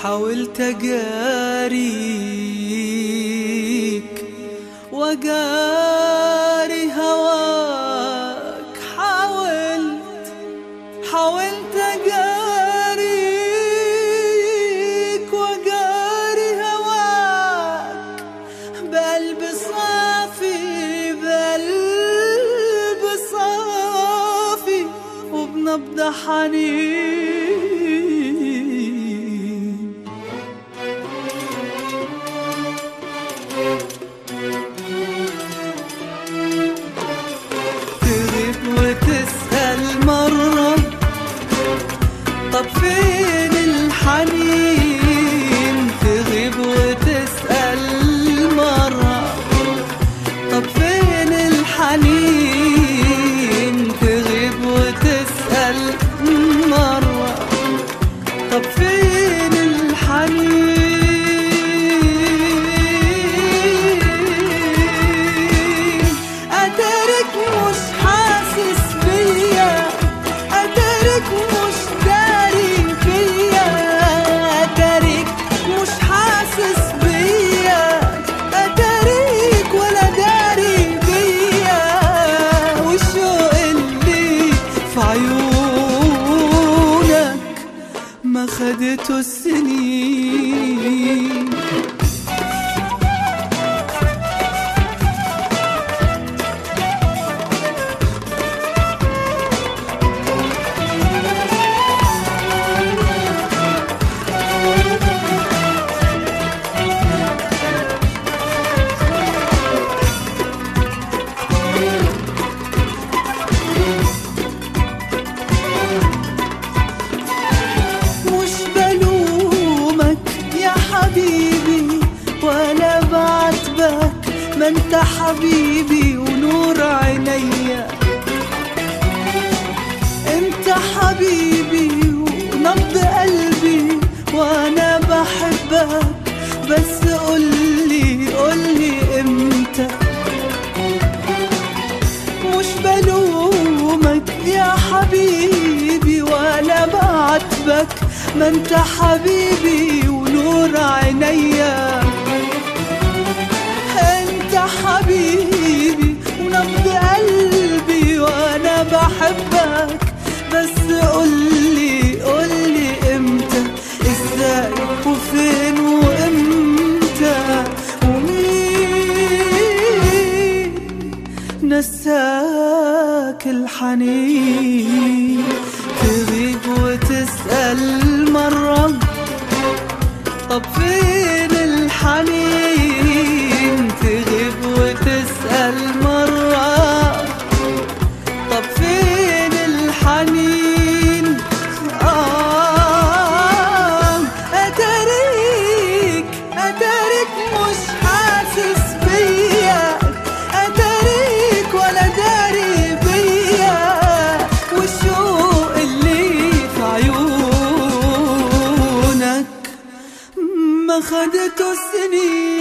حاولت أجاريك وأجاري هواك، حاولت أجاريك وأجاري هواك بقلب صافي وبنبض حنين. تغيب وتسأل مرة طب فين الحنين، تغيب وتسأل مرة طب فين الحنين، تغيب وتسأل مرة طب فين الحنين. أتارك مش حاسس بيا، أتارك مش داري فيا، أتارك مش حاسس بيا، أتارك ولا داري بيا، والشوق اللي في عيونك ما خدته السنين. ولا بعاتبك ما انت حبيبي ونور عينيا، انت حبيبي ونبض قلبي وانا بحبك، بس قولي امتى. مش بلومك يا حبيبي ولا بعاتبك ما انت حبيبي ونور عينيا، انت حبيبي ونبض قلبي وانا بحبك، بس قولي امتى، ازاي وفين وامتى، ومين نساك الحنين. تغيب وتسأل مرة طب فين الحنين، تغيب وتسأل مرة طب فين الحنين. أتارك مش حاسس بيا، أتارك ولا داري بيا، والشوق اللي في عيونك ما خدته السنين.